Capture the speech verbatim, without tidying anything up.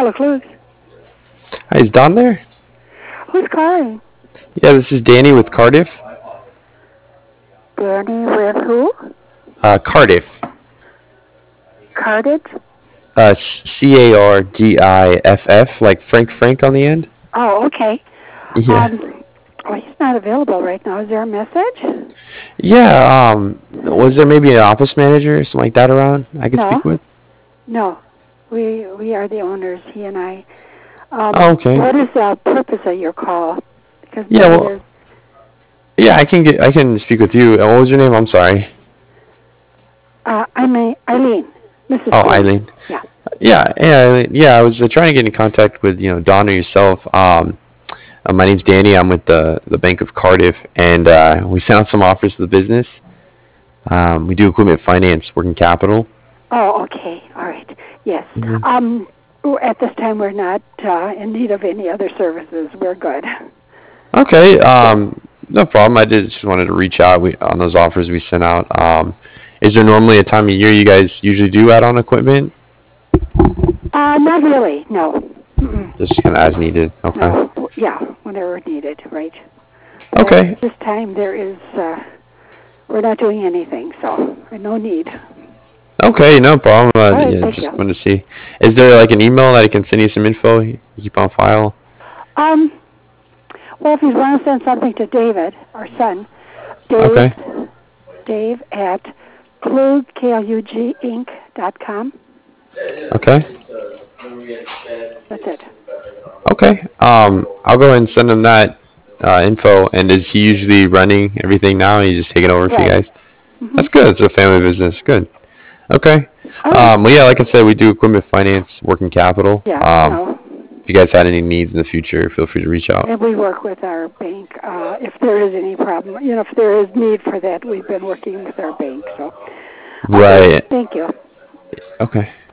Hello, Clues. Hi, is Don there? Who's calling? Yeah, this is Danny with Cardiff. Danny with who? Uh, Cardiff. Carded? Uh, C A R D I F F, like Frank Frank on the end. Oh, okay. Yeah. Um, well, he's not available right now. Is there a message? Yeah, um, was there maybe an office manager or something like that around I could speak No, with? no. We we are the owners, he and I. Um, Oh, okay. what is the purpose of your call? Because Yeah, maybe well, there's. yeah, I can get, I can speak with you. Uh, What was your name? I'm sorry. Uh, I'm a, Eileen, Missus Oh, Danny. Eileen. Yeah. Yeah, yeah, yeah. I was uh, trying to get in contact with you know Don or yourself. Um, uh, my name's Danny. I'm with the the Bank of Cardiff, and uh, we sent out some offers to the business. Um, we do equipment finance, working capital. Oh, okay. All right. Yes. Mhm. Um, at this time, we're not uh, in need of any other services. We're good. Okay, um, no problem. I did just wanted to reach out we, on those offers we sent out. Um, is there normally a time of year you guys usually do add on equipment? Uh, not really. No. Mm-mm. Just kind of as needed. Okay. No. Yeah, whenever needed, right. But Okay. at this time, there is, uh, we're not doing anything, so no need. Okay, no problem. Uh, All right, yeah, thank just you. wanted to see. Is there like an email that I can send you some info you keep on file? Um, well, if you want to send something to David, our son, Dave, Okay. Dave at Klug, K L U G, Inc. dot com. Okay. That's it. Okay. Um, I'll go ahead and send him that uh, info. And is he usually running everything now? He's just taking over for you Right. guys. Mm-hmm. That's good. It's a family business. Good. Okay. All right. Um, well, yeah, like I said, we do equipment finance, working capital. Yeah, I Um, know. if you guys had any needs in the future, feel free to reach out. And we work with our bank. Uh, if there is any problem, you know, if there is need for that, we've been working with our bank. So, okay, Right. thank you. Okay.